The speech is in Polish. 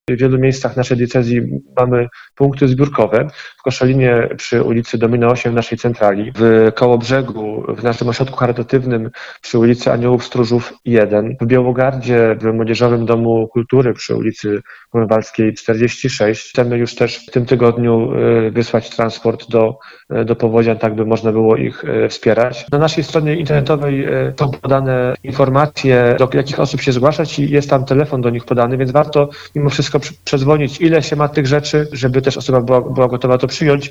W wielu miejscach naszej diecezji mamy punkty zbiórkowe. W Koszalinie przy ulicy Domina 8 w naszej centrali, w Kołobrzegu, w naszym ośrodku charytatywnym przy ulicy Aniołów Stróżów 1, w Białogardzie, w Młodzieżowym Domu Kultury przy ulicy Grunwaldzkiej 46. Chcemy już też w tym tygodniu wysłać transport do powodzian, tak by można było ich wspierać. Na naszej stronie internetowej są podane informacje, do jakich osób się zgłaszać i jest tam telefon do nich podany, więc warto mimo wszystko przedzwonić, ile się ma tych rzeczy, żeby też osoba była gotowa to przyjąć.